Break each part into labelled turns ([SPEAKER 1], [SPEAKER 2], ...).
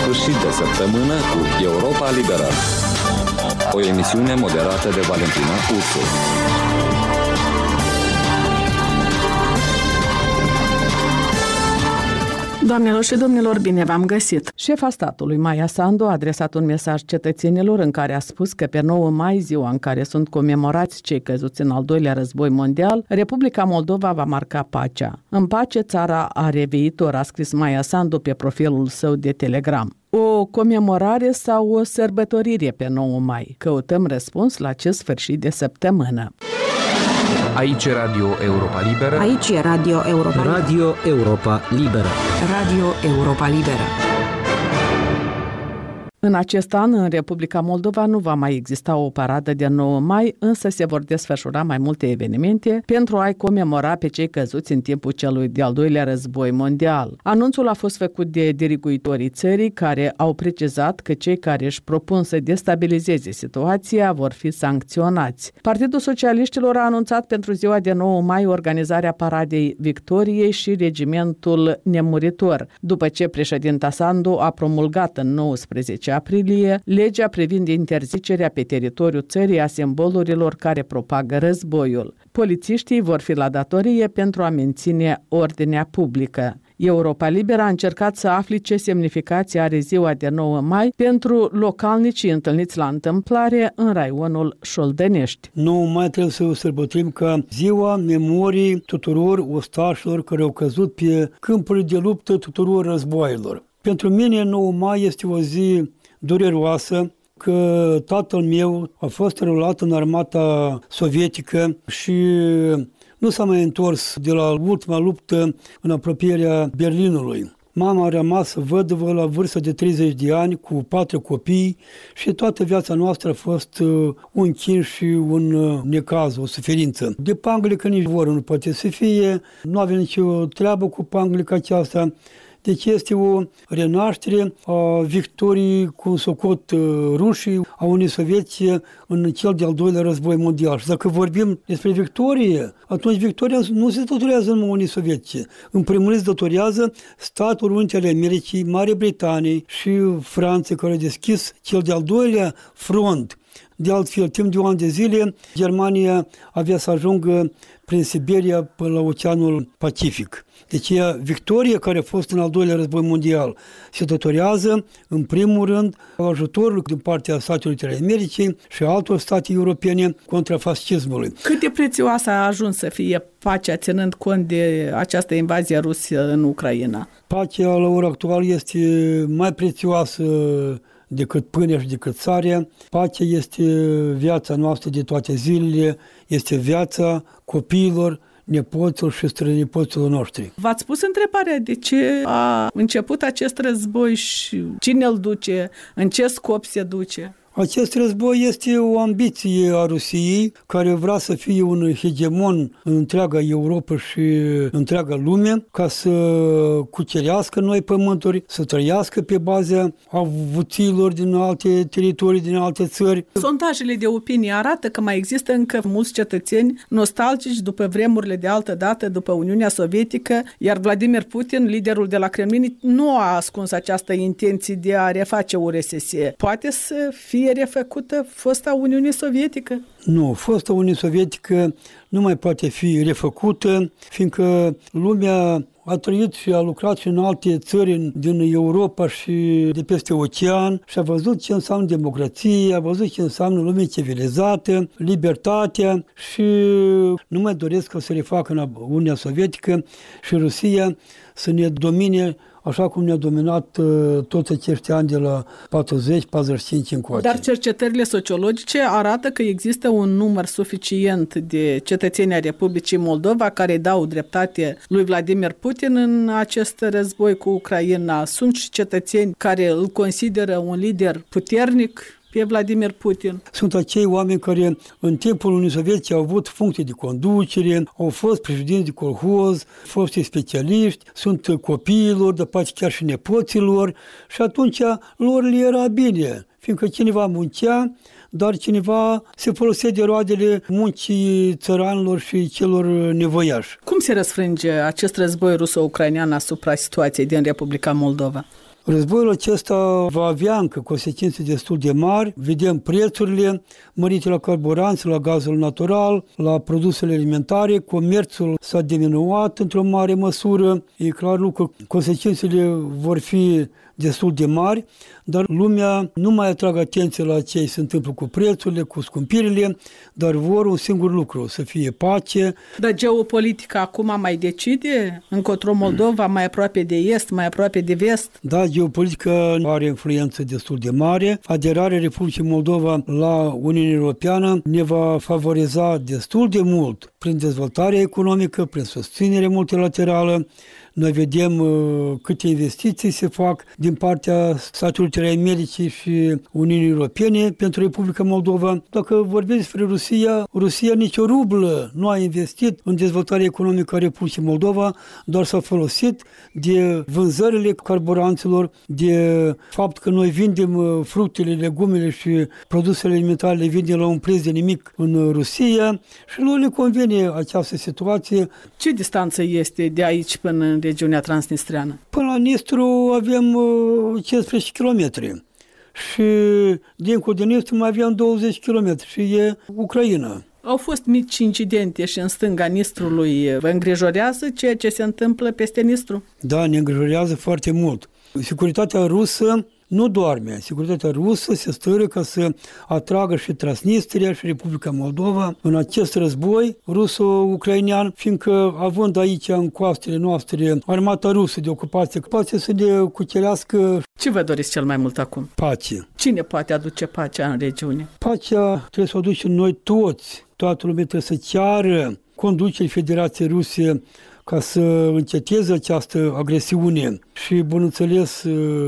[SPEAKER 1] sfârșit de săptămână cu Europa Liberă. O emisiune moderată de Valentina Ursu.
[SPEAKER 2] Doamnelor și domnilor, bine v-am găsit! Șefa statului, Maia Sandu, a adresat un mesaj cetățenilor în care a spus că pe 9 mai, ziua în care sunt comemorați cei căzuți în al doilea război mondial, Republica Moldova va marca pacea. În pace, țara are viitor, a scris Maia Sandu pe profilul său de Telegram. O comemorare sau o sărbătorire pe 9 mai? Căutăm răspuns la acest sfârșit de săptămână.
[SPEAKER 3] Aici e Radio Europa Liberă.
[SPEAKER 4] Aici e Radio Europa Liberă.
[SPEAKER 5] Radio Europa Liberă.
[SPEAKER 4] Radio Europa Liberă.
[SPEAKER 2] În acest an, în Republica Moldova nu va mai exista o paradă de 9 mai, însă se vor desfășura mai multe evenimente pentru a-i comemora pe cei căzuți în timpul celui de-al doilea război mondial. Anunțul a fost făcut de diriguitorii țării, care au precizat că cei care își propun să destabilizeze situația vor fi sancționați. Partidul Socialiștilor a anunțat pentru ziua de 9 mai organizarea Paradei Victoriei și Regimentul Nemuritor, după ce președinta Sandu a promulgat în 19 aprilie legea privind interzicerea pe teritoriul țării a simbolurilor care propagă războiul. Polițiștii vor fi la datorie pentru a menține ordinea publică. Europa Liberă a încercat să afle ce semnificație are ziua de 9 mai pentru localnicii întâlniți la întâmplare în raionul Șoldănești.
[SPEAKER 6] 9 mai trebuie să o sărbătorim ca ziua memoriei tuturor ostașilor care au căzut pe câmpurile de luptă tuturor războaielor. Pentru mine 9 mai este o zi dureroasă, că tatăl meu a fost înrolat în armata sovietică și nu s-a mai întors de la ultima luptă în apropierea Berlinului. Mama a rămas văduvă la vârstă de 30 de ani cu 4 copii și toată viața noastră a fost un chin și un necaz, o suferință. De panglică nici voră nu poate să fie, nu avem nicio treabă cu panglica aceasta. Deci este o renaștere a victoriei cu socot rușii, a Uniunii Sovietice în cel de-al doilea război mondial. Și dacă vorbim despre victorie, atunci victoria nu se datorează numai Uniunii Sovietice. În primul rând se datorează Statele Unite ale Americii, Marii Britanii și Franța, care a deschis cel de-al doilea front. De altfel, timp de un an de zile, Germania avea să ajungă prin Siberia până la Oceanul Pacific. Deci, victoria care a fost în al doilea război mondial se datorează, în primul rând, ajutorul din partea Statelor Unite ale Americii și altor state europene contra fascismului.
[SPEAKER 2] Cât de prețioasă a ajuns să fie pacea, ținând cont de această invazie rusă în Ucraina?
[SPEAKER 6] Pacea, la ora actuală, este mai prețioasă decât pâinea și decât sarea. Pacea este viața noastră de toate zilele, este viața copiilor, nepoților și strănepoților noștri.
[SPEAKER 2] V-ați pus întrebarea de ce a început acest război și cine îl duce, în ce scop se duce?
[SPEAKER 6] Acest război este o ambiție a Rusiei, care vrea să fie un hegemon în întreaga Europa și întreaga lume, ca să cucerească noi pământuri, să trăiască pe baza avuțiilor din alte teritorii, din alte țări.
[SPEAKER 2] Sondajele de opinie arată că mai există încă mulți cetățeni nostalgici după vremurile de altă dată, după Uniunea Sovietică, iar Vladimir Putin, liderul de la Kremlin, nu a ascuns această intenție de a reface URSS. Poate să fie refăcută fosta Uniune Sovietică?
[SPEAKER 6] Nu, fosta Uniune Sovietică nu mai poate fi refăcută, fiindcă lumea a trăit și a lucrat și în alte țări din Europa și de peste ocean și a văzut ce înseamnă democrație, a văzut ce înseamnă lume civilizată, libertatea și nu mai doresc să refacă în Uniunea Sovietică și Rusia să ne domine așa cum ne-a dominat toți acești ani de la 40-45 încoace.
[SPEAKER 2] Dar cercetările sociologice arată că există un număr suficient de cetățeni ai Republicii Moldova care dau dreptate lui Vladimir Putin în acest război cu Ucraina. Sunt și cetățeni care îl consideră un lider puternic pe Vladimir Putin.
[SPEAKER 6] Sunt acei oameni care în timpul Uniunii Sovietice au avut funcții de conducere, au fost președinți de colhoz, foști specialiști, sunt copiilor, de poate chiar și nepoților și atunci lor le era bine, fiindcă cineva muncea, dar cineva se folosea de roadele muncii țăranilor și celor nevoiași.
[SPEAKER 2] Cum se răsfrânge acest război ruso-ucrainean asupra situației din Republica Moldova?
[SPEAKER 6] Războiul acesta va avea încă consecințe destul de mari. Vedem prețurile mărite la carburanți, la gazul natural, la produsele alimentare. Comerțul s-a diminuat într-o mare măsură. E clar lucru, consecințele vor fi destul de mari, dar lumea nu mai atrag atenție la ce se întâmplă cu prețurile, cu scumpirile, dar vor un singur lucru, să fie pace.
[SPEAKER 2] Dar geopolitica acum mai decide? Încotro Moldova, mai aproape de est, mai aproape de vest?
[SPEAKER 6] Da, geopolitica are influență destul de mare. Aderarea Republicii Moldova la Uniunea Europeană ne va favoriza destul de mult prin dezvoltarea economică, prin susținere multilaterală. Noi vedem câte investiții se fac din partea Statelor Unite ale Americii și Uniunii Europene pentru Republica Moldova. Dacă vorbim despre Rusia nici o rublă nu a investit în dezvoltarea economică a Republicii Moldova, doar s-a folosit de vânzările carburanților, de fapt că noi vindem fructele, legumele și produsele alimentare, le vindem la un preț de nimic în Rusia și nu le convine această situație.
[SPEAKER 2] Ce distanță este de aici până în regiunea transnistreană?
[SPEAKER 6] Până la Nistru avem 15 kilometri și dincolo de Nistru mai avem 20 km și e Ucraina.
[SPEAKER 2] Au fost mici incidente și în stânga Nistrului. Vă îngrijorează ceea ce se întâmplă peste Nistru?
[SPEAKER 6] Da, ne îngrijorează foarte mult. Securitatea rusă nu doarme. Securitatea rusă se stără ca să atragă și Transnistria și Republica Moldova în acest război ruso-ucrainean, fiindcă având aici în coastele noastre armata rusă de ocupație, poate să ne cucerească.
[SPEAKER 2] Ce vă doriți cel mai mult acum?
[SPEAKER 6] Pace.
[SPEAKER 2] Cine poate aduce pacea în regiune?
[SPEAKER 6] Pacea trebuie să o aducem noi toți. Toată lumea trebuie să ceară conducerii Federației Ruse ca să înceteze această agresiune și, bineînțeles,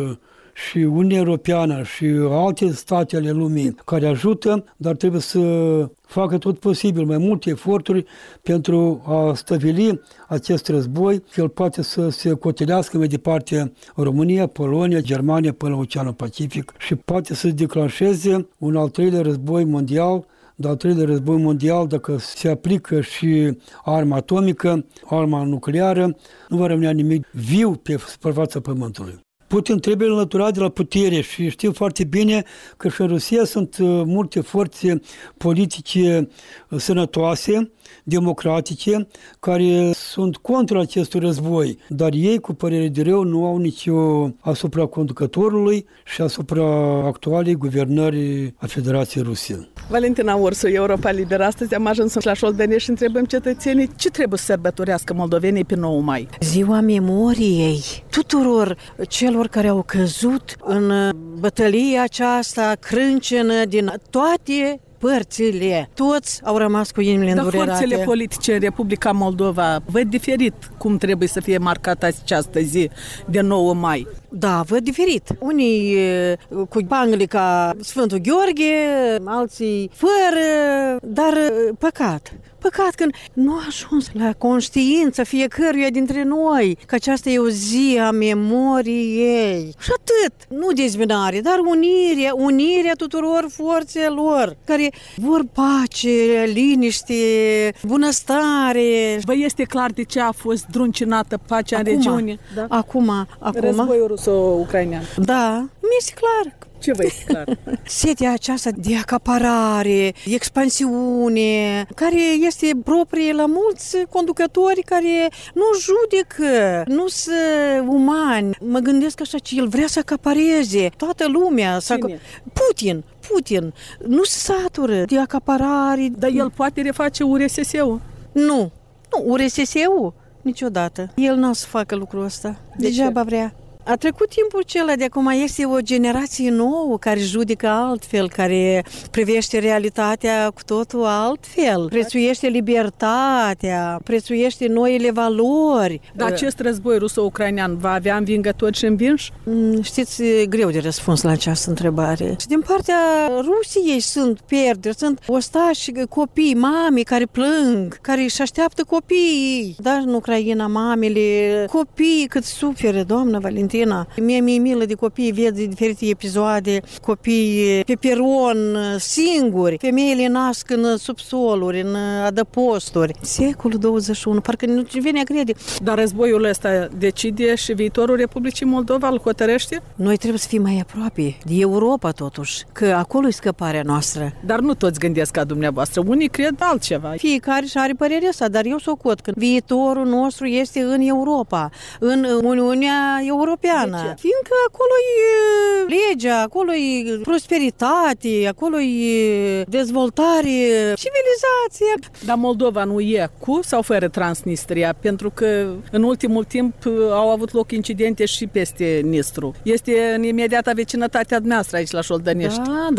[SPEAKER 6] și Uniunea Europeană și alte state ale lumii care ajută, dar trebuie să facă tot posibil, mai multe eforturi pentru a stăvili acest război, că el poate să se cotilească mai departe România, Polonia, Germania până la Oceanul Pacific și poate să declanșeze un al treilea război mondial. De al treilea război mondial, dacă se aplică și arma atomică, arma nucleară, nu va rămâne nimic viu pe suprafața Pământului. Putin trebuie înlăturat de la putere și știu foarte bine că și în Rusia sunt multe forțe politice sănătoase, democratice, care sunt contra acestui război, dar ei, cu părere de rău, nu au nicio asupra conducătorului și asupra actualei guvernări a Federației Ruse.
[SPEAKER 2] Valentina Ursu, Europa Liberă. Astăzi am ajuns la Șoldănești și întrebăm cetățenii ce trebuie să sărbătorească moldovenii pe 9 mai.
[SPEAKER 7] Ziua memoriei tuturor celor care au căzut în bătălia aceasta crâncenă din toate părțile. Toți au rămas cu inimile îndurerate.
[SPEAKER 2] Dar forțele politice în Republica Moldova văd diferit cum trebuie să fie marcată această zi de 9 mai.
[SPEAKER 7] Da, văd diferit. Unii cu bangle ca Sfântul Gheorghe, alții fără, dar păcat. Păcat că nu a ajuns la conștiința fiecăruia dintre noi că aceasta e o zi a memoriei. Și atât. Nu dezbinare, dar unirea tuturor forțelor care vor pace, liniște, bunăstare.
[SPEAKER 2] Vă este clar de ce a fost druncinată pacea în regiune?
[SPEAKER 7] Da? Acum.
[SPEAKER 2] Războiul ruso-ucrainean.
[SPEAKER 7] Da, mi-este clar.
[SPEAKER 2] Ce vă este clar?
[SPEAKER 7] Setea aceasta de acaparare, expansiune, care este proprie la mulți conducători care nu judecă, nu sunt umani. Mă gândesc așa că el vrea să acapareze toată lumea. Putin. Nu se satură de acaparare.
[SPEAKER 2] Dar el poate reface URSS-ul?
[SPEAKER 7] Nu, URSS-ul niciodată. El nu o să facă lucrul ăsta. Degeaba vrea. A trecut timpul acela, de acum este o generație nouă care judecă altfel, care privește realitatea cu totul altfel, prețuiește libertatea, prețuiește noile valori.
[SPEAKER 2] Dar acest război ruso-ucrainean va avea învingători și învinși?
[SPEAKER 7] Știți, greu de răspuns la această întrebare. Și din partea Rusiei sunt pierderi, sunt ostași, copii, mame care plâng, care își așteaptă copiii. Dar în Ucraina, mamele, copiii cât suferă, doamnă Valentina. Valentina. Mie mi-e milă de copii, văd diferite episoade, copii pe peron, singuri. Femeile nasc în subsoluri, în adăposturi. Secolul 21, parcă nu vine a crede.
[SPEAKER 2] Dar războiul ăsta decide și viitorul Republicii Moldova îl hotărăște?
[SPEAKER 7] Noi trebuie să fim mai aproape de Europa totuși, că acolo e scăparea noastră.
[SPEAKER 2] Dar nu toți gândesc ca dumneavoastră, unii cred altceva.
[SPEAKER 7] Fiecare și are părerea sa, dar eu socot că viitorul nostru este în Europa, în Uniunea Europeană. Fiindcă acolo e legea, acolo e prosperitate, acolo e dezvoltare, civilizație.
[SPEAKER 2] Dar Moldova nu e cu sau fără Transnistria? Pentru că în ultimul timp au avut loc incidente și peste Nistru. Este în imediata vecinătatea noastră aici la Șoldănești.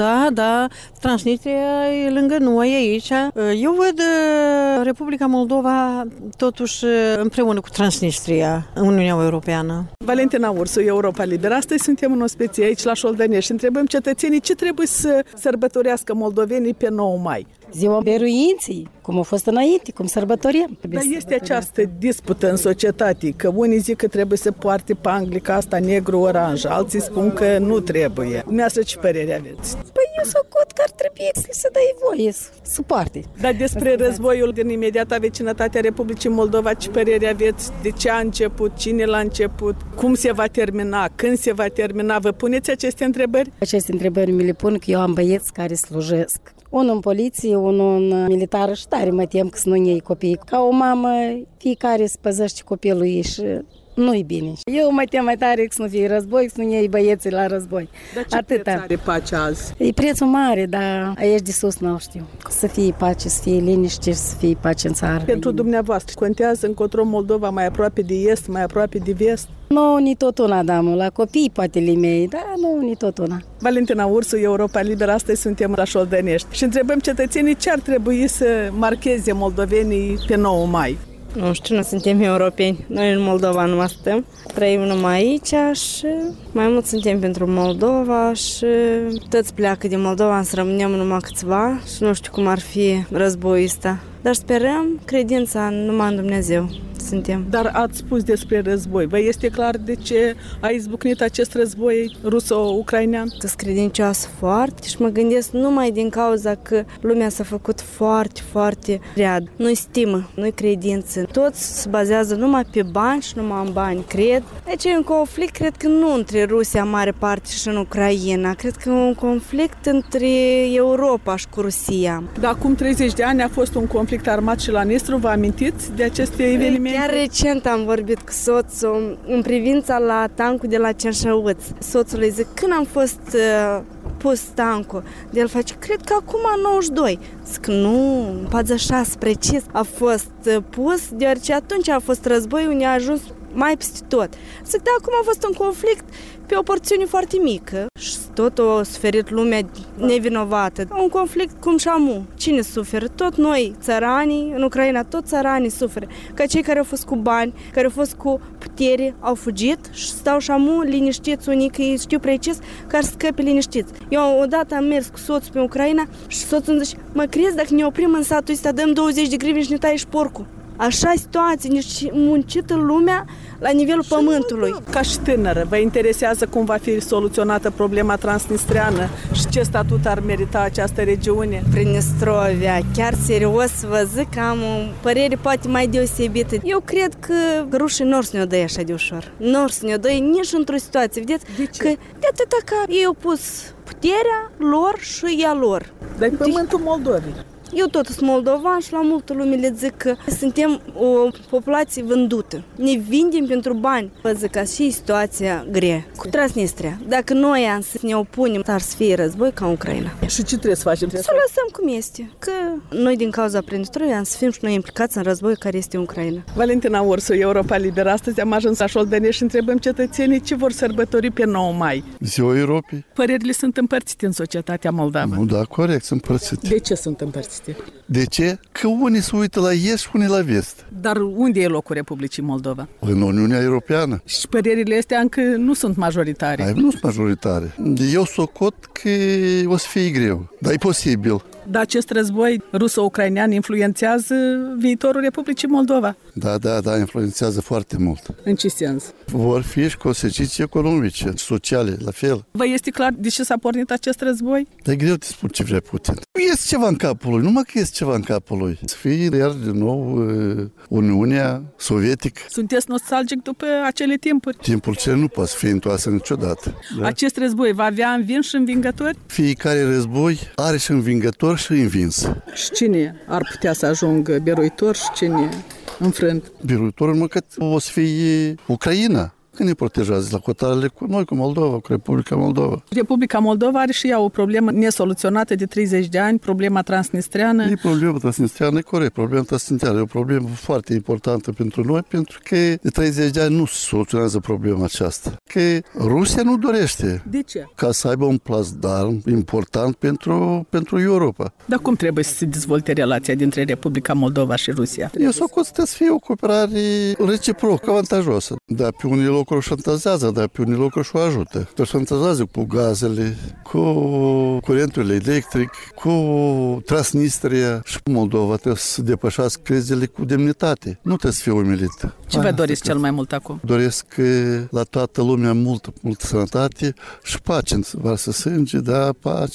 [SPEAKER 7] Da. Transnistria e lângă noi aici. Eu văd Republica Moldova totuși împreună cu Transnistria în Uniunea Europeană.
[SPEAKER 2] Valentina Ursu, Europa Liberă. Astăzi suntem în ospecie aici la Șoldănești și întrebăm cetățenii ce trebuie să sărbătorească moldovenii pe 9 mai.
[SPEAKER 8] Ziua Biruinții, cum a fost înainte, cum sărbătorim.
[SPEAKER 2] Dar este această dispută în societate, că unii zic că trebuie să poarte panglica asta negru-oranj, alții spun că nu trebuie. Dumneavoastră ce părere aveți?
[SPEAKER 8] Păi eu socot că ar trebui să dai voie să poarte.
[SPEAKER 2] Dar despre războiul din imediata vecinătatea Republicii Moldova, ce părere aveți? De ce a început? Cine l-a început? Cum se va termina? Când se va termina? Vă puneți aceste întrebări?
[SPEAKER 8] Aceste întrebări mi le pun că eu am băieți care slujesc. Unul în poliție, unul în militară și tare mă tem că să nu iei copiii. Ca o mamă, fiecare să păzește copilul ei și nu-i bine. Eu mă tem mai tare că să nu fie război, să nu iei băieții la război.
[SPEAKER 2] Dar ce preț are pacea azi?
[SPEAKER 8] E prețul mare, dar aici de sus nu știu. Să fie pace, să fie liniște și să fie pace în țară.
[SPEAKER 2] Pentru dumneavoastră, contează încotro Moldova mai aproape de est, mai aproape de vest?
[SPEAKER 8] Nu, ni tot una, damă. La copii poate limei, dar nu, ni tot una.
[SPEAKER 2] Valentina Ursu, Europa Liberă, astăzi suntem la Șoldănești și întrebăm cetățenii ce ar trebui să marcheze moldovenii pe 9 mai.
[SPEAKER 9] Nu știu, noi suntem europeni. Noi în Moldova nu mai stăm. Trăim numai aici și mai mult suntem pentru Moldova și toți pleacă din Moldova, să rămânem numai câțiva și nu știu cum ar fi războiul ăsta. Dar sperăm credința numai în Dumnezeu suntem.
[SPEAKER 2] Dar ați spus despre război. Vă este clar de ce a izbucnit acest război ruso-ucrainean?
[SPEAKER 9] Sunt credincioasă foarte și mă gândesc numai din cauza că lumea s-a făcut foarte, foarte rea. Nu-i stimă, nu-i credință. Toți se bazează numai pe bani și numai în bani, cred. Deci e un conflict, cred că nu între Rusia în mare parte și în Ucraina. Cred că e un conflict între Europa și cu Rusia.
[SPEAKER 2] Dar acum 30 de ani a fost un conflict armat și la Nistru. Vă amintiți de aceste evenimente?
[SPEAKER 9] Chiar recent am vorbit cu soțul în privința la tancul de la Cenșăuț. Soțul îi zic, când am fost pus tancul? De el face, cred că acum 92. Zic, nu, 46 precis a fost pus, deoarece atunci a fost război unde a ajuns mai peste tot. Zic, da, acum a fost un conflict pe o porțiune foarte mică și tot a suferit lumea nevinovată. Un conflict cum și amu. Cine suferă? Tot noi, țăranii, în Ucraina, tot țăranii suferă. Ca cei care au fost cu bani, care au fost cu putere, au fugit și stau și amu liniștiți unii, că ei știu precis care să scăpe liniștiți. Eu odată am mers cu soțul pe Ucraina și soțul îmi zice, mă crezi dacă ne oprim în satul ăsta, dăm 20 de grivni și ne tai și porcul. Așa situație, nici muncită lumea la nivelul pământului.
[SPEAKER 2] Ca și tânără, vă interesează cum va fi soluționată problema transnistreană și ce statut ar merita această regiune?
[SPEAKER 9] Prinestrovia, chiar serios vă zic că am o părere poate mai deosebită. Eu cred că rușii nu or să ne-o dă așa de ușor. Nu or să ne-o dă nici într-o situație. Vedeți că de atâta că ei au pus puterea lor și ea lor.
[SPEAKER 2] Dar pământul Moldovei.
[SPEAKER 9] Eu tot sunt moldovan și la multă lume le zic că suntem o populație vândută. Ne vindem pentru bani. Vă zic că și situația grea cu Transnistria. Dacă noi am să ne opunem, ar să fie război ca în Ucraina.
[SPEAKER 2] Și ce trebuie să facem?
[SPEAKER 9] Să o lăsăm cum este. Că noi din cauza Prinestrovia am să fim și noi implicați în război care este în Ucraina.
[SPEAKER 2] Valentina Ursu, Europa Liberă. Astăzi am ajuns la Șoldănești și întrebăm cetățenii ce vor sărbători pe 9 mai.
[SPEAKER 10] Ziua Europei.
[SPEAKER 2] Părerile sunt împărțite în societatea moldavă.
[SPEAKER 10] Nu, da, corect, sunt împărțite.
[SPEAKER 2] De ce sunt împărțite?
[SPEAKER 10] De ce? Că unii se uită la est și unii la vest.
[SPEAKER 2] Dar unde e locul Republicii Moldova?
[SPEAKER 10] În Uniunea Europeană.
[SPEAKER 2] Și părerile astea încă nu sunt majoritare.
[SPEAKER 10] Nu sunt majoritare. Eu socot că o să fie greu, dar e posibil.
[SPEAKER 2] Dar acest război ruso-ucrainean influențează viitorul Republicii Moldova?
[SPEAKER 10] Da, influențează foarte mult.
[SPEAKER 2] În ce sens?
[SPEAKER 10] Vor fi și consecințe economice, sociale, la fel.
[SPEAKER 2] Vă este clar de ce s-a pornit acest război?
[SPEAKER 10] Dar e greu de spun ce vrea Putin. Este ceva în capul lui, numai că este ceva în capul lui. Să fie iar din nou Uniunea Sovietică.
[SPEAKER 2] Sunteți nostalgic după acele timpuri?
[SPEAKER 10] Timpul ce nu poate să fie întoarse niciodată. Da?
[SPEAKER 2] Acest război va avea învins și învingători?
[SPEAKER 10] Fiecare război are și învingător și învins.
[SPEAKER 2] Și cine ar putea să ajungă biruitor și cine înfrânt?
[SPEAKER 10] Biruitorul măcar o să fie Ucraina. Când ne protejează la cotarele cu noi, cu Moldova, cu Republica Moldova.
[SPEAKER 2] Republica Moldova are și ea o problemă nesoluționată de 30 de ani, problema transnistreană.
[SPEAKER 10] E problema transnistreană, e corect. Problema transnistreană e o problemă foarte importantă pentru noi, pentru că de 30 de ani nu se soluționează problema aceasta. Că Rusia nu dorește.
[SPEAKER 2] De ce?
[SPEAKER 10] Ca să aibă un plasdarm important pentru Europa.
[SPEAKER 2] Dar cum trebuie să se dezvolte relația dintre Republica Moldova și Rusia?
[SPEAKER 10] Eu s-o consider să fie o cooperare reciproc, avantajoasă. Da, pe unele locuri o șantajează, dar pe unele locuri și o ajută. O șantajează cu gazele, cu curentul electric, cu Transnistria și Moldova trebuie să depășească crizele cu demnitate. Nu trebuie să fie umilită.
[SPEAKER 2] Ce vă doriți cel mai mult acum?
[SPEAKER 10] Doresc la toată lumea multă sănătate și pace. Vreau să sânge, da,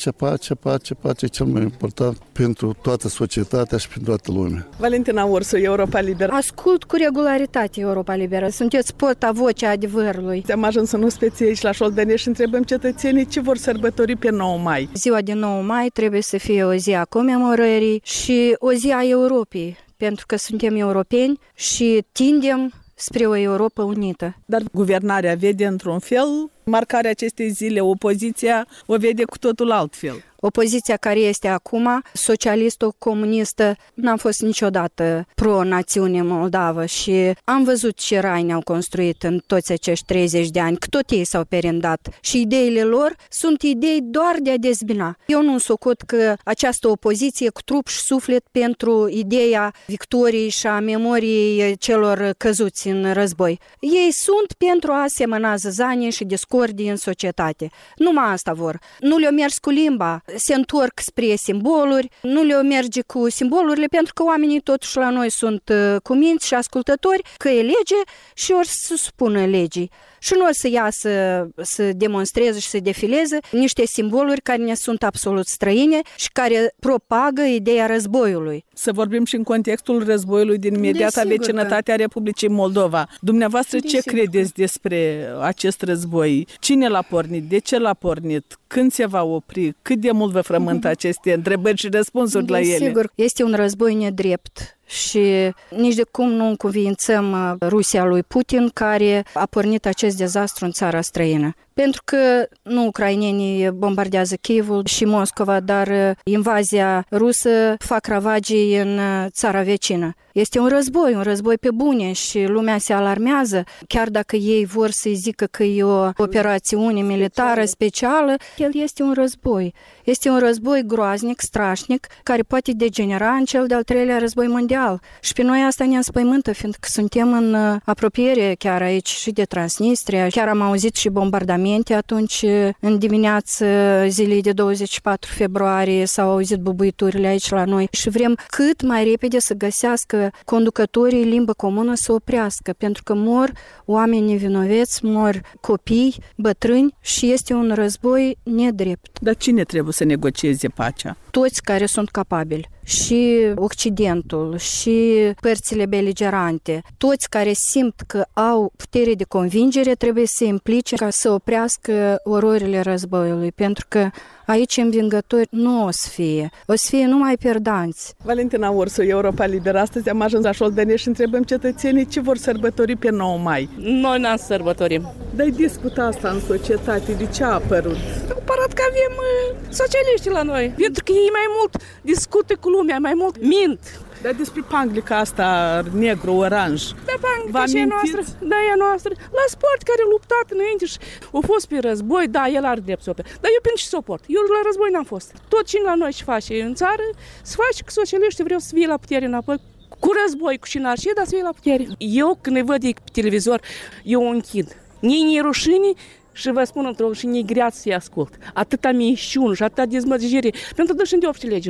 [SPEAKER 10] pace, cel mai important pentru toată societatea și pentru toată lumea.
[SPEAKER 2] Valentina Ursu, Europa Liberă.
[SPEAKER 11] Ascult cu regularitate Europa Liberă. Sunteți porta-vocea adevărului.
[SPEAKER 2] Am ajuns în ospecie aici la Șoldănești și întrebăm cetățenii ce vor sărbători pe 9 mai.
[SPEAKER 11] Ziua de 9 mai trebuie să fie o zi a comemorării și o zi a Europei, pentru că suntem europeni și tindem spre o Europa unită.
[SPEAKER 2] Dar guvernarea vede într-un fel marcarea acestei zile, opoziția o vede cu totul altfel.
[SPEAKER 11] Opoziția care este acum, socialistă-comunistă, n-am fost niciodată pro-națiune moldavă și am văzut ce rai ne-au construit în toți acești 30 de ani, că tot ei s-au perindat și ideile lor sunt idei doar de a dezbina. Eu nu socot că această opoziție cu trup și suflet pentru ideea victoriei și a memoriei celor căzuți în război. Ei sunt pentru a semăna zăzanie și discordii în societate. Numai asta vor. Nu le-o mers cu limba, se întorc spre simboluri, nu le-o merge cu simbolurile, pentru că oamenii totuși la noi sunt cuminți și ascultători, că e lege și ori să supună legii. Și nu o să iasă să demonstreze și să defileze niște simboluri care ne sunt absolut străine și care propagă ideea războiului.
[SPEAKER 2] Să vorbim și în contextul războiului din imediata vecinătate a Republicii Moldova. Dumneavoastră ce credeți despre acest război? Cine l-a pornit? De ce l-a pornit? Când se va opri? Cât de mult vă frământă aceste întrebări și răspunsuri la ele?
[SPEAKER 11] Sigur, este un război nedrept. Și nici de cum nu încuviințăm Rusia lui Putin, care a pornit acest dezastru în țara străină. Pentru că nu ucrainenii bombardează Kievul și Moscova, dar invazia rusă fac ravagii în țara vecină. Este un război pe bune și lumea se alarmează. Chiar dacă ei vor să-i zică că e o operațiune militară specială, el este un război. Este un război groaznic, strașnic, care poate degenera în cel de-al treilea război mondial. Și pe noi asta ne înspăimântă, fiindcă suntem în apropiere chiar aici și de Transnistria. Chiar am auzit și bombardamente atunci, în dimineață zilei de 24 februarie, s-au auzit bubuiturile aici la noi și vrem cât mai repede să găsească conducătorii limbă comună să oprească, pentru că mor oameni nevinoveți, mor copii, bătrâni și este un război nedrept.
[SPEAKER 2] Dar cine trebuie să negocieze pacea?
[SPEAKER 11] Toți care sunt capabili. Și Occidentul, și părțile beligerante, toți care simt că au putere de convingere trebuie să se implice ca să oprească ororile războiului, pentru că aici învingători nu o să fie, o să fie numai perdanți.
[SPEAKER 2] Valentina Ursu, Europa Liberă. Astăzi am ajuns la Șoldănești și întrebăm cetățenii ce vor sărbători pe 9 mai.
[SPEAKER 12] Noi n-am sărbătorim.
[SPEAKER 2] Dar discută asta în societate, de ce a apărut?
[SPEAKER 12] Apărat că avem socialiști la noi, pentru că ei mai mult discută cu lumea, mai mult mint.
[SPEAKER 2] Dar despre panglica asta negru-oranj.
[SPEAKER 12] Da, panglica și noastră, da, e noastră. La sport care a luptat înainte și a fost pe război, da, el are drept să opere. Dar eu pentru ce suport? Eu la război n-am fost. Tot cine la noi ce face în țară, se face că socialiștii vreau să fie la putere înapoi. Cu război, cu cinarșie, dar să fie la putere. Eu când îi văd pe televizor, eu o închid. Nici rușine, și vă spun într-o și nici grea să-i ascult. Atâta mișciuni și atâta dezmăgire, pentru că dă și de obște lege noi.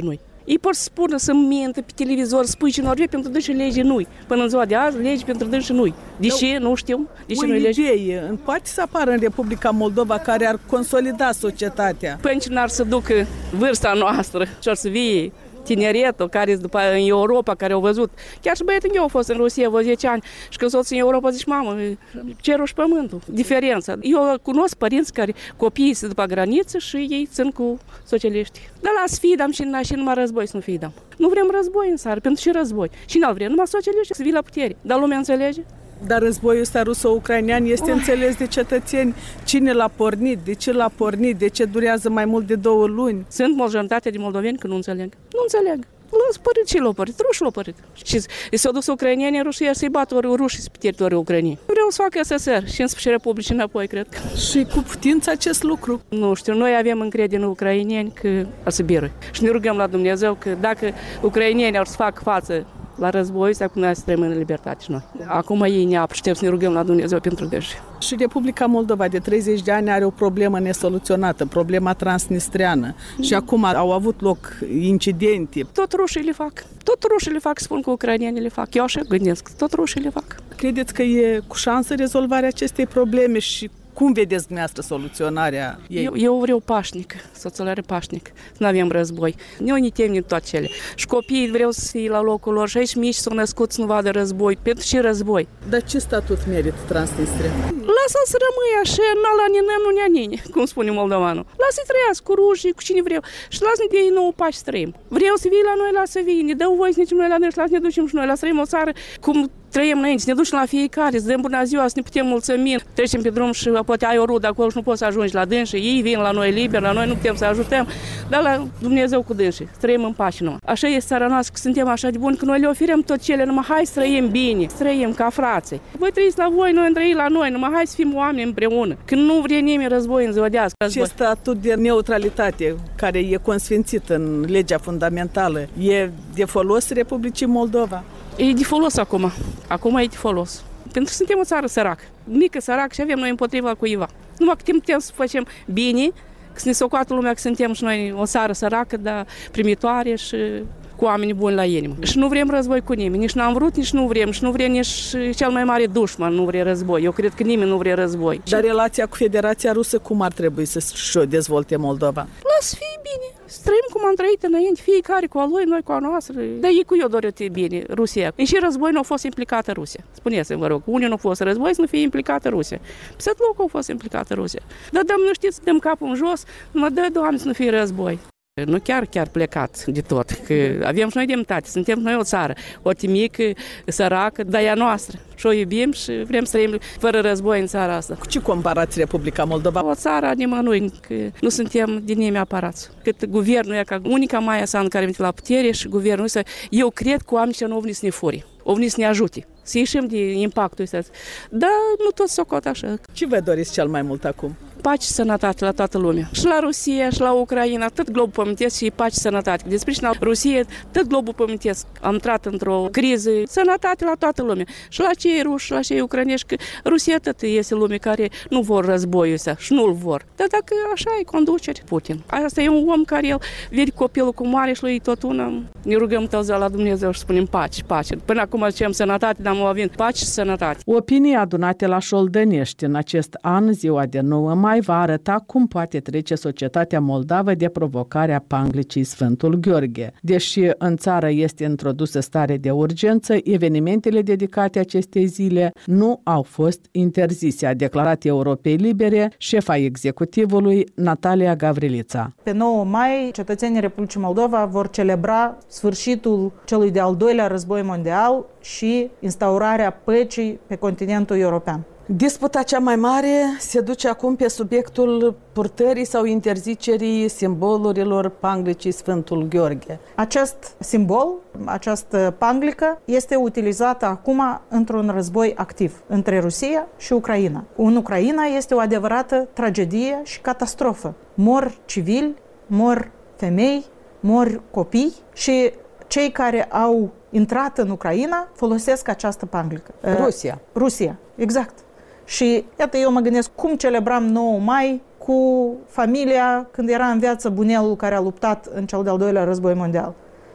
[SPEAKER 12] Ei pot să spună, să mintă pe televizor, spui ce nu ar pentru dânsi lege nu-i. Până în ziua de azi, lege pentru dânsi nu-i. De ce? Nu știu. De ce nu-i lege?
[SPEAKER 2] Idee, poate să apară în Republica Moldova care ar consolida societatea.
[SPEAKER 12] Până ce n-ar să ducă vârsta noastră și ar să vie tineretul care după în Europa, care au văzut. Chiar și băietul meu a fost în Rusia, vreo 10 ani și când soțul în Europa zice, mamă, cerul și pământul, diferența. Eu cunosc părinți care copiii sunt după graniță și ei țin cu socialiști. Dar las fi, dam și numai război să nu fie dam. Nu vrem război în țară, pentru ce război? Și n-al vrem, numai socialiști să vii la putere. Dar lumea înțelege?
[SPEAKER 2] Dar războiul ăsta ruso-ucrainean este înțeles de cetățeni. Cine l-a pornit? De ce l-a pornit? De ce durează mai mult de 2 luni?
[SPEAKER 12] Sunt majoritate de moldoveni că nu înțeleg. Nu înțeleg. L-a părit și l-a părit. Rușii l-a părit. Și s-au dus ucrainienii, rușii să-i bată rușii pe teritoriul Ucrainei. Vreau să facă SSR și în sfârșit Republicii înapoi, cred.
[SPEAKER 2] Și cu putință acest lucru?
[SPEAKER 12] Nu știu, noi avem încredere în ucrainieni că ar să birui. Și ne rugăm la Dumnezeu că dacă ucrainienii ar să facă față la război, să acum noi să trăim în libertate și noi. Acum ei ne apă și să ne rugăm la Dumnezeu pentru dânsi.
[SPEAKER 2] Și Republica Moldova de 30 de ani are o problemă nesoluționată, problema transnistreană. Și acum au avut loc incidente.
[SPEAKER 12] Tot rușii le fac. Tot rușii le fac, spun că ucrainienii le fac. Eu așa gândesc, tot rușii le fac.
[SPEAKER 2] Credeți că e cu șansă rezolvarea acestei probleme și cum vedeți dumneavoastră soluționarea ei?
[SPEAKER 12] Eu vreau pașnic, soțălare pașnic, să nu avem război. Noi ne temem toate cele. Și copiii vreau să fie la locul lor și aici mici s-au născut să nu vadă război. Pentru ce război?
[SPEAKER 2] Dar ce statut merită Transnistria?
[SPEAKER 12] Lasă-l să rămâie așa, n-ala ninăm, nu nea cum spune moldovanul. Lasă-i trăiască cu rușii, cu cine vreau. Și lasă-ne de ei nouă pași să trăim. Vreau să vii la noi, lasă să vii. Ne dă voie să ne ducem noi la noi, lasă ne ducem și noi. Lasă trăim o țară cum trăim înainte, să ne ducem la fiecare, să dăm bună ziua, să ne putem mulțumi. Trecem pe drum și poate ai o rudă acolo și nu poți să ajungi la dânsi. Ei vin la noi liber, la noi nu putem să ajutăm. Dar la Dumnezeu cu dânsi, să trăim în pace nouă. Așa este țara noastră, că suntem așa de buni, că noi le oferim tot cele, numai hai să trăim bine, să trăim ca frații. Voi trăiți la voi, noi trăim la noi, numai hai să fim oameni împreună. Când nu vrea nimeni război în ziua de azi.
[SPEAKER 2] Ce statut de neutralitate care e consfințit în legea fundamentală e de folos Republicii Moldova?
[SPEAKER 12] E de folos acum. Acum e de folos. Pentru că suntem o țară săracă. Mică, săracă și avem noi împotriva cuiva. Numai că putem să facem bine, că să ne socoată lumea că suntem și noi o țară săracă, dar primitoare și cu oameni buni la inimă. Și nu vrem război cu nimeni. Nici n-am vrut, nici nu vrem. Și nu vrem nici cel mai mare dușman nu vrea război. Eu cred că nimeni nu vrea război.
[SPEAKER 2] Dar relația cu Federația Rusă cum ar trebui să-și o dezvolte Moldova?
[SPEAKER 12] Lasă fie bine. Să trăim cum am trăit înainte, fiecare cu a lui, noi cu a noastră. Dar ei cu eu doresc bine, Rusia. În și război nu a fost implicată Rusia. Spuneți-mi, vă rog, unde nu a fost război să nu fie implicată Rusia. Pe loc a fost implicată Rusia. Dar dăm, nu știți, dăm capul în jos, numai dă, Doamne, să nu fie război. Nu chiar plecat de tot, că avem și noi demnitate, suntem noi o țară, o mică, săracă, dar ea noastră. Și o iubim și vrem să trăim fără război în țara asta.
[SPEAKER 2] Cu ce comparați Republica Moldova?
[SPEAKER 12] O țară a nimănui, că nu suntem din nimeni aparați. Cât guvernul e ca unica Maia Sandu care vine la putere și guvernul ăsta, eu cred că oamenii ăștia nu au venit să ne furi, au venit să ne ajute, să ieșim de impactul ăsta. Dar nu tot socot așa.
[SPEAKER 2] Ce vă doriți cel mai mult acum?
[SPEAKER 12] Pace și sănătate la toată lumea. Și la Rusia, și la Ucraina, tot globul pământesc și pace și sănătate. Despre și la Rusia, tot globul pământesc. Am intrat într-o criză, sănătate la toată lumea. Și la cei ruși, și la cei ucrainești, că Rusia tot este lume care nu vor războiul ăsta și nu-l vor. Dar dacă așa e conducere, Putin. Asta e un om care el vede copilul cu mare și lui tot una. Ne rugăm tău la Dumnezeu și spunem pace, pace. Până acum zicem sănătate, dar mă vin pace și sănătate.
[SPEAKER 2] Opinii adunate la Șoldănești în acest an, ziua de 9 mai, va arăta cum poate trece societatea moldavă de provocarea Panglicii Sfântul Gheorghe. Deși în țară este introdusă stare de urgență, evenimentele dedicate acestei zile nu au fost interzise, a declarat Europei Libere șefa executivului Natalia Gavrilița.
[SPEAKER 13] Pe 9 mai, cetățenii Republicii Moldova vor celebra sfârșitul celui de-al doilea război mondial și instaurarea păcii pe continentul european.
[SPEAKER 2] Disputa cea mai mare se duce acum pe subiectul purtării sau interzicerii simbolurilor Panglicii Sfântul Gheorghe.
[SPEAKER 13] Acest simbol, această panglică, este utilizată acum într-un război activ între Rusia și Ucraina. În Ucraina este o adevărată tragedie și catastrofă. Mor civili, mor femei, mor copii și cei care au intrat în Ucraina folosesc această panglică. Rusia, exact. Și iată, eu mă gândesc cum celebram 9 mai cu familia când era în viață bunelul care a luptat în cel de-al doilea război mondial.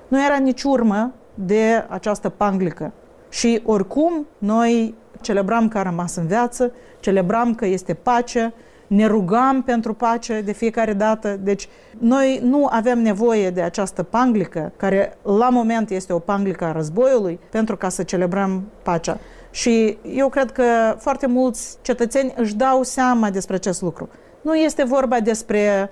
[SPEAKER 13] nu era nici urmă de această panglică. Și oricum noi celebram că a rămas în viață, celebram că este pace, ne rugam pentru pace de fiecare dată. Deci noi nu avem nevoie de această panglică, care la moment este o panglică a războiului, pentru ca să celebrăm pacea. Și eu cred că foarte mulți cetățeni își dau seama despre acest lucru. Nu este vorba despre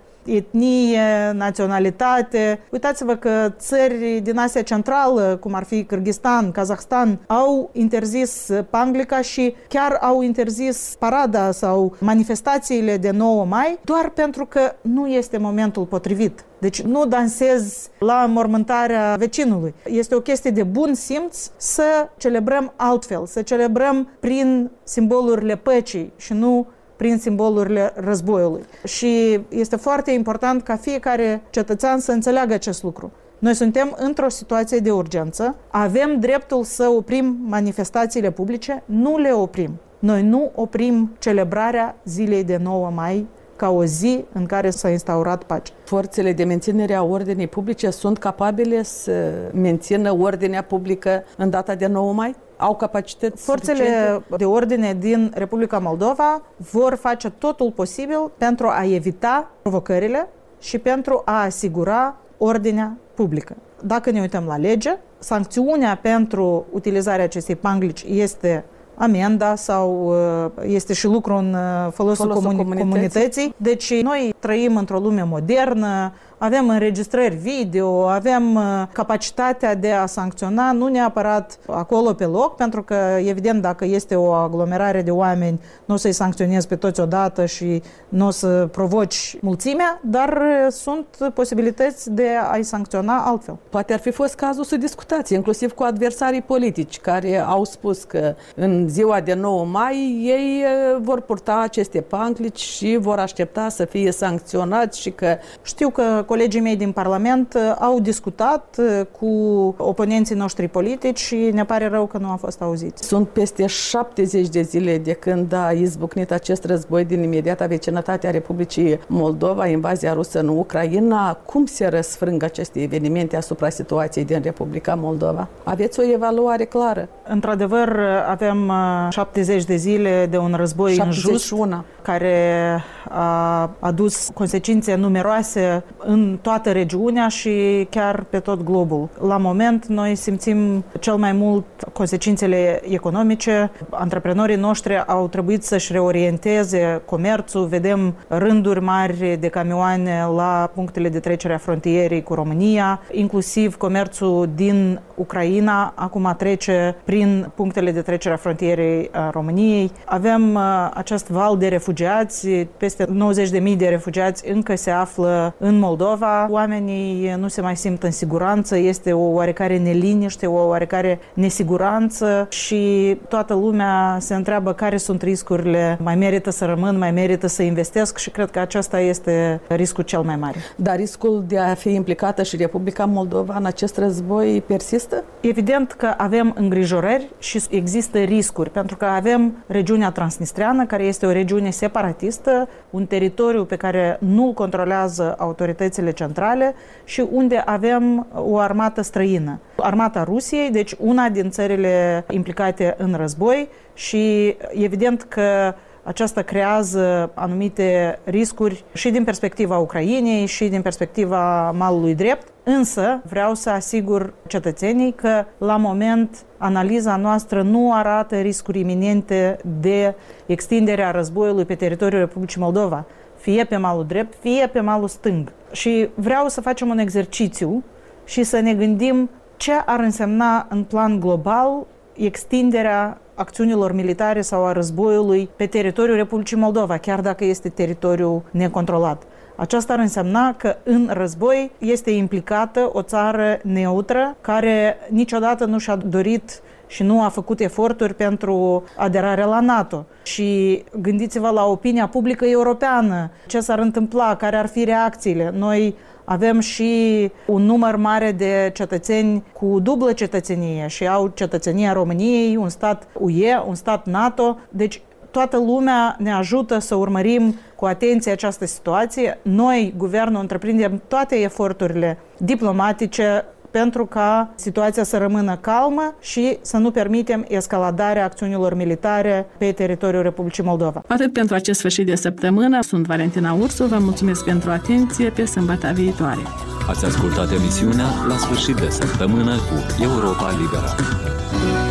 [SPEAKER 13] etnie, naționalitate. Uitați-vă că țări din Asia Centrală, cum ar fi Kârghistan, Kazahstan, au interzis panglica și chiar au interzis parada sau manifestațiile de 9 mai, doar pentru că nu este momentul potrivit. Deci nu dansezi la înmormântarea vecinului. Este o chestie de bun simț să celebrăm altfel, să celebrăm prin simbolurile păcii și nu prin simbolurile războiului. Și este foarte important ca fiecare cetățean să înțeleagă acest lucru. Noi suntem într-o situație de urgență, avem dreptul să oprim manifestațiile publice, nu le oprim. Noi nu oprim celebrarea zilei de 9 mai ca o zi în care s-a instaurat pace.
[SPEAKER 2] Forțele de menținere a ordinii publice sunt capabile să mențină ordinea publică în data de 9 mai? Au capacități
[SPEAKER 13] Forțele
[SPEAKER 2] suficiente?
[SPEAKER 13] de ordine din Republica Moldova vor face totul posibil pentru a evita provocările și pentru a asigura ordinea publică. Dacă ne uităm la lege, sancțiunea pentru utilizarea acestei panglici este amenda sau este și lucru în folosul comunității. Deci noi trăim într-o lume modernă, avem înregistrări video, avem capacitatea de a sancționa, nu neapărat acolo pe loc, pentru că, evident, dacă este o aglomerare de oameni, nu o să-i sancționezi pe toți odată și nu o să provoci mulțimea, dar sunt posibilități de a-i sancționa altfel.
[SPEAKER 2] Poate ar fi fost cazul să discutați, inclusiv cu adversarii politici, care au spus că în ziua de 9 mai ei vor purta aceste panglici și vor aștepta să fie sancționați și că...
[SPEAKER 13] Știu că colegii mei din Parlament au discutat cu oponenții noștri politici și ne pare rău că nu au fost auziți.
[SPEAKER 2] Sunt peste 70 de zile de când a izbucnit acest război din imediata vecinătate a Republicii Moldova, invazia rusă în Ucraina. Cum se răsfrâng aceste evenimente asupra situației din Republica Moldova? Aveți o evaluare clară?
[SPEAKER 13] Într-adevăr, avem 70 de zile de un război injust care a adus consecințe numeroase în toată regiunea și chiar pe tot globul. La moment, noi simțim cel mai mult consecințele economice. Antreprenorii noștri au trebuit să-și reorienteze comerțul. Vedem rânduri mari de camioane la punctele de trecere a frontierei cu România. Inclusiv comerțul din Ucraina acum trece prin punctele de trecere a frontierei a României. Avem acest val de refugiați, peste 90.000 de refugiați încă se află în Moldova. Oamenii nu se mai simt în siguranță, este o oarecare neliniște, o oarecare nesiguranță și toată lumea se întreabă care sunt riscurile, mai merită să rămân, mai merită să investesc și cred că acesta este riscul cel mai mare.
[SPEAKER 2] Dar riscul de a fi implicată și Republica Moldova în acest război persistă?
[SPEAKER 13] Evident că avem îngrijorări și există riscuri, pentru că avem regiunea transnistreană, care este o regiune separatistă, un teritoriu pe care nu-l controlează autoritățile centrale și unde avem o armată străină. Armata Rusiei, deci una din țările implicate în război și evident că aceasta creează anumite riscuri și din perspectiva Ucrainei și din perspectiva malului drept. Însă vreau să asigur cetățenii că la moment analiza noastră nu arată riscuri iminente de extinderea războiului pe teritoriul Republicii Moldova, fie pe malul drept, fie pe malul stâng. Și vreau să facem un exercițiu și să ne gândim ce ar însemna în plan global extinderea acțiunilor militare sau a războiului pe teritoriul Republicii Moldova, chiar dacă este teritoriu necontrolat. Aceasta ar însemna că în război este implicată o țară neutră care niciodată nu și-a dorit și nu a făcut eforturi pentru aderarea la NATO. Și gândiți-vă la opinia publică europeană, ce s-ar întâmpla, care ar fi reacțiile. Noi avem și un număr mare de cetățeni cu dublă cetățenie și au cetățenia României, un stat UE, un stat NATO. Deci toată lumea ne ajută să urmărim cu atenție această situație. Noi, guvernul, întreprindem toate eforturile diplomatice pentru ca situația să rămână calmă și să nu permitem escaladarea acțiunilor militare pe teritoriul Republicii Moldova.
[SPEAKER 2] Atât pentru acest sfârșit de săptămână. Sunt Valentina Ursu, vă mulțumesc pentru atenție, pe sâmbătă viitoare.
[SPEAKER 1] Ați ascultat emisiunea La sfârșit de săptămână cu Europa Liberă.